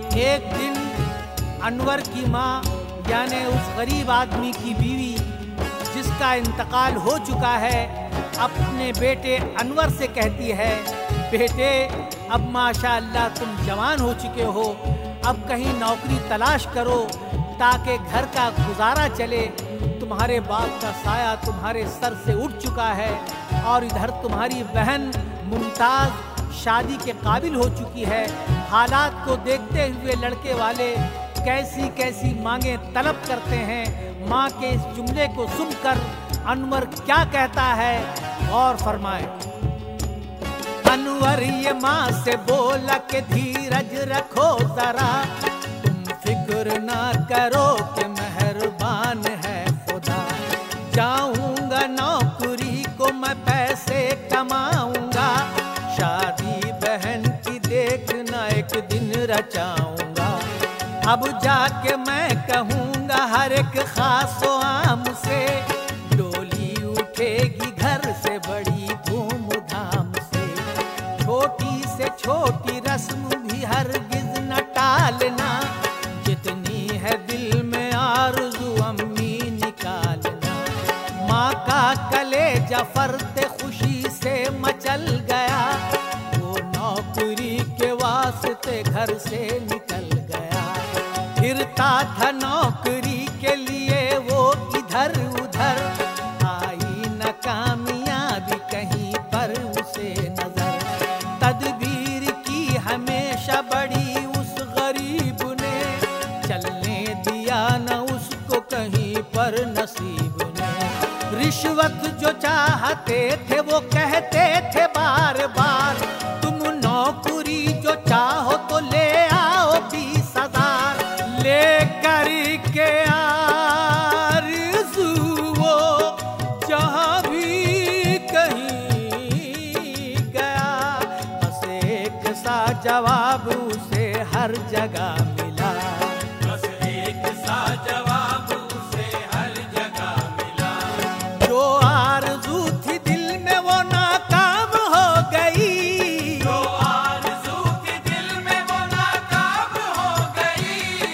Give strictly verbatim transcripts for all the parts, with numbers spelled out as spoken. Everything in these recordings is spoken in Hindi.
एक दिन अनवर की माँ यानी उस गरीब आदमी की बीवी जिसका इंतकाल हो चुका है, अपने बेटे अनवर से कहती है, बेटे अब माशाअल्लाह तुम जवान हो चुके हो, अब कहीं नौकरी तलाश करो ताकि घर का गुजारा चले। तुम्हारे बाप का साया तुम्हारे सर से उठ चुका है और इधर तुम्हारी बहन मुमताज़ शादी के काबिल हो चुकी है। हालात को देखते हुए लड़के वाले कैसी कैसी मांगे तलब करते हैं। माँ के इस जुमले को सुनकर अनवर क्या कहता है, गौर फरमाए। अनवर ये माँ से बोला कि धीरज रखो जरा, तुम फिक्र ना करो कि मेहरबान है खुदा। जाऊंगा नौकरी को मैं पैसे कमाऊंगा, शादी बहन की देखना एक दिन रचाऊंगा। अब जाके मैं कहूंगा हर एक खासो आम से, डोली उठेगी घर से बड़ी धूमधाम से। छोटी से छोटी रस्म भी हरगिज न टालना, जितनी है दिल में आरज़ू अम्मी निकालना। माँ का कलेजा फर्ते खुशी से मचल गया, वो नौकरी के वास्ते घर से निकल गया। फिरता था नौकरी के लिए वो इधर उधर, आई न कामयाबी कहीं पर उसे नजर। तदबीर की हमेशा बड़ी उस गरीब ने, चलने दिया न उसको कहीं पर नसीब ने। रिश्वत जो चाहते थे वो कहते थे बार बार, तुम नौकरी जो चाहो तो ले आओ बीस हजार। ले कर के आरज़ू वो जहाँ भी कहीं गया, बस एक सा जवाब उसे हर जगह मिला। बस एक सा जवाब उसे हर जगह मिला। जो आरज़ू थी दिल में वो नाकाम हो गई, जो आरज़ू थी दिल में वो नाकाम हो गई।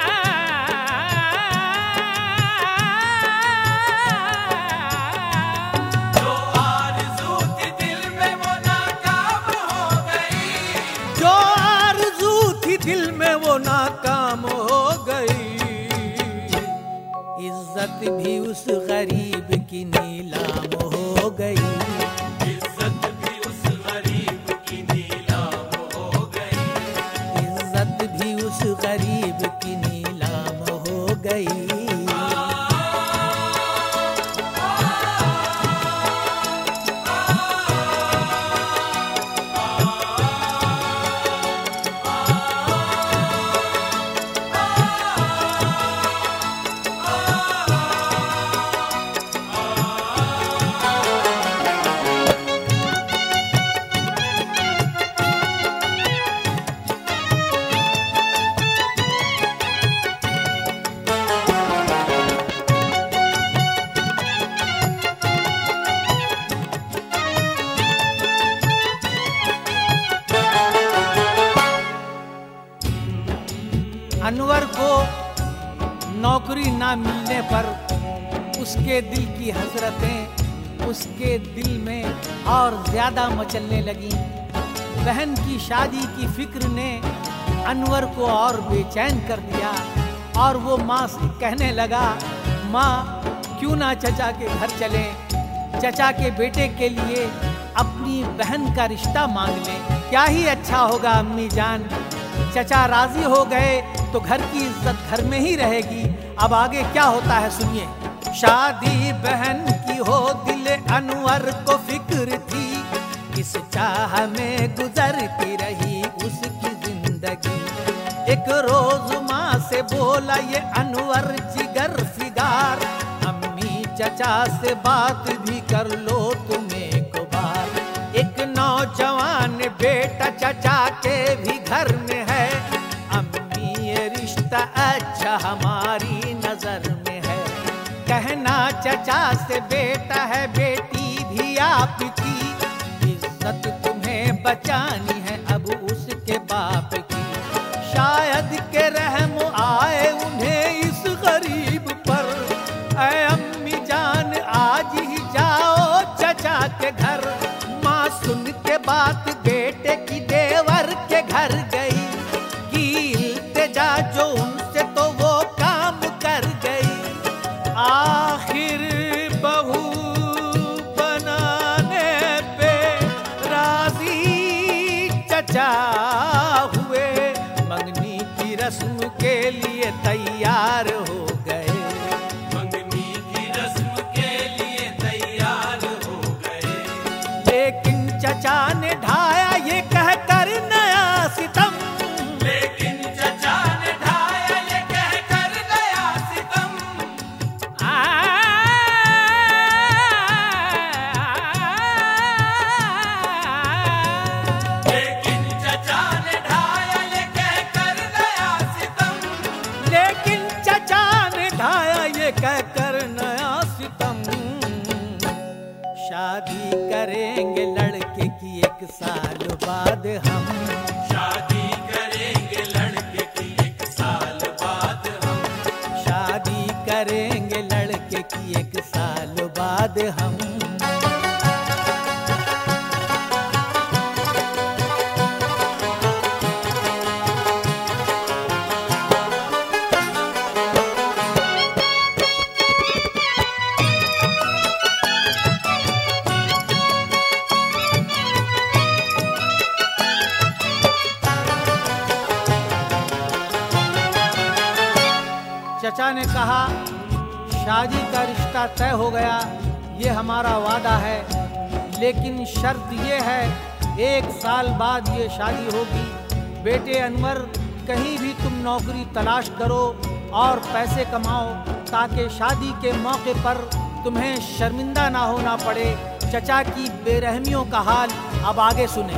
जो आरज़ू थी दिल में वो नाकाम हो गई। जो आरज़ू थी दिल में वो नाकाम हो गई। इज्जत भी उस गरीब की नीलाम हो गई। इज्जत भी उस गरीब की नीलाम हो गई। इज्जत भी उस गरीब की नीलाम हो गई। अनवर को नौकरी ना मिलने पर उसके दिल की हसरतें उसके दिल में और ज्यादा मचलने लगी। बहन की शादी की फिक्र ने अनवर को और बेचैन कर दिया और वो माँ से कहने लगा, माँ क्यों ना चचा के घर चलें, चचा के बेटे के लिए अपनी बहन का रिश्ता मांग लें। क्या ही अच्छा होगा अम्मी जान, चचा राजी हो गए तो घर की इज्जत घर में ही रहेगी। अब आगे क्या होता है सुनिए। शादी बहन की हो दिल अनवर को फिक्र थी, किस चाह में गुजरती रही उसकी जिंदगी। एक रोज माँ से बोला ये अनवर जिगर फिगार, अम्मी चचा से बात भी कर लो तुम एक बार। एक नौजवान बेटा चचा के भी घर में है, अम्मी ये रिश्ता अच्छा हमारी नजर में है। कहना चचा से बेटा है बेटी भी आपकी, इज्जत तुम्हें बचानी है अब उसके बाप की। शायद करके घर गई, की इल्तिजा जो उनसे तो वो काम कर गई। आखिर बहू बनाने पे राजी चचा हुए, मंगनी की रस्म के लिए तैयार हो गए। मंगनी की रस्म के लिए तैयार हो गए। लेकिन चचा ने ढाया ये कहकर नया सितम, लेकिन चचा ने ढाया ये कहकर नया सितम। आ, लेकिन चचा ने ढाया ये कहकर नया सितम। लेकिन चचा ने ढाया ये कहकर नया सितम। शादी करेंगे लड़के की एक साल बाद हम, शादी करेंगे लड़के की एक साल बाद हम। शादी करेंगे लड़के की एक साल बाद हम। चचा ने कहा शादी का रिश्ता तय हो गया, ये हमारा वादा है, लेकिन शर्त ये है एक साल बाद ये शादी होगी। बेटे अनवर, कहीं भी तुम नौकरी तलाश करो और पैसे कमाओ ताकि शादी के मौके पर तुम्हें शर्मिंदा ना होना पड़े। चचा की बेरहमियों का हाल अब आगे सुने।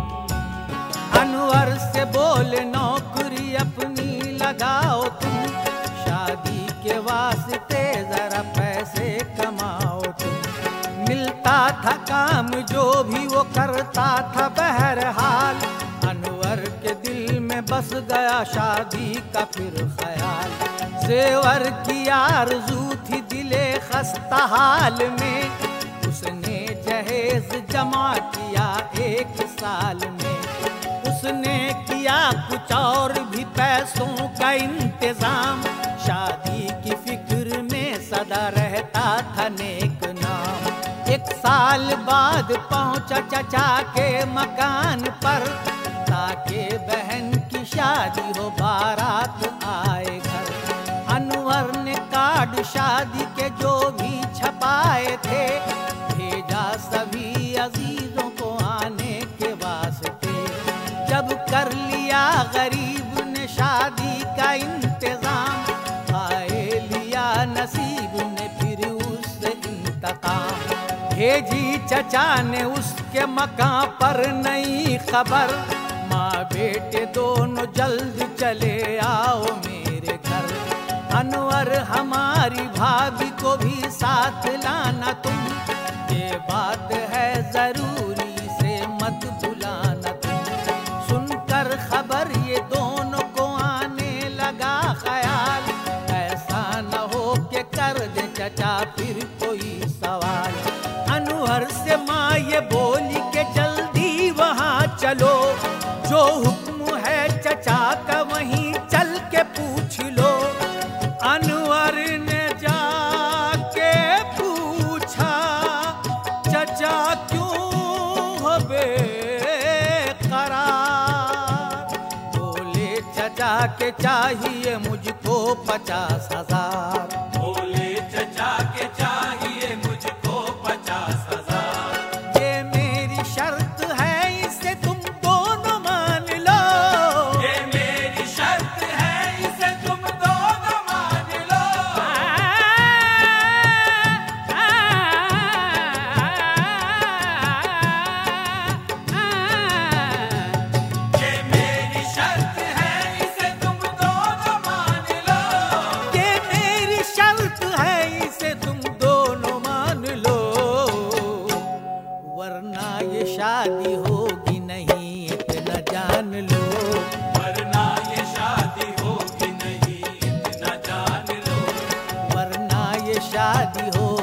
अनवर से बोले नौकरी अपनी लगाओ तुम, शादी के वास्ते जरा पैसे कमाओ तुम। मिलता था काम जो भी वो करता था बहरहाल, अनवर के दिल में बस गया शादी का फिर ख्याल। जेवर की आरज़ू थी दिले खस्ता हाल में, उसने जहेज जमा किया एक साल में। उसने किया कुछ और भी पैसों का इंतजाम, शादी की फिक्र में सदा रहता था नेक नाम। एक साल बाद पहुंचा चचा के मकान पर, ताकि बहन की शादी हो बारात आए घर। अनवर ने कार्ड शादी के जो भी छपाए थे, भेजा सभी अजीजों को आने के वास्ते। जब कर लिया गरीब ने शादी का इंतजाम, खाए लिया नसीब ने फिर उससे इंतकाम। भेजी चचा ने उसके मकां पर नई खबर, माँ बेटे दोनों जल्द चले आओ मेरे घर। अनवर हमारी भाभी को भी साथ लाना तुम, ये बात है जरूरी से मत भुलाना तुम। सुनकर खबर ये दोनों को आने लगा ख्याल, ऐसा न हो के कर दे चचा फिर कोई सवाल। अनवर से माँ ये बोली के जल्दी वहाँ चलो, जो हुक्म है चचा का वहीं चल के पूछ लो। अनवर ने जाके पूछा चचा क्यों हो बेकरार, बोले चचा के चाहिए मुझको पचास हजार। बोले चचा के चाहिए मुझको पचास हजार। ये मेरी शर्त है इसे तुम दोनों मान लो, ये मेरी शर्त है इसे तुम दोनों मान लो। ये मेरी शर्त है इसे तुम दोनों मान लो। ये मेरी शर्त है इसे तुम दोनों मान लो, वरना ये शादी होगी नहीं इतना जान लो। वरना ये शादी होगी नहीं इतना जान लो। वरना ये शादी हो